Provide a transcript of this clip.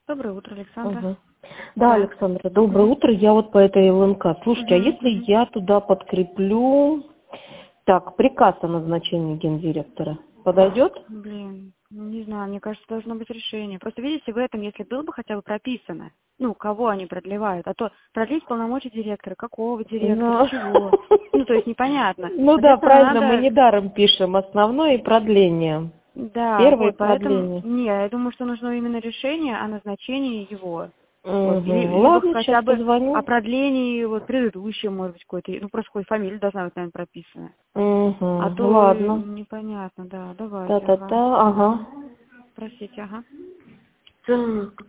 Доброе утро, Александра. Ага. Да, Да. Александра, доброе утро. Я вот по этой ЛНК. Слушайте, а Мгм, если мгм. я туда подкреплю, так, приказ о назначении гендиректора, подойдет? Блин, ну, не знаю, мне кажется, должно быть решение. Просто видите, в этом, если было бы хотя бы прописано, ну, кого они продлевают, а то продлить полномочия директора, какого директора, Ну, чего. Ну, то есть непонятно. ну да, Соответственно, правильно, мы надо, недаром пишем основное и продление. да, Первое вот, поэтому, продление. не, я думаю, что нужно именно решение о назначении его. Вот, Угу. либо Ладно, сейчас хотя бы о позвоню. продлении вот предыдущего, может быть, какой-то, ну, просто хоть фамилия должна быть, наверное, прописана. А Угу. то Ладно. непонятно, да, давайте, ага. Та-та-та, ага. Простите, ага. Так.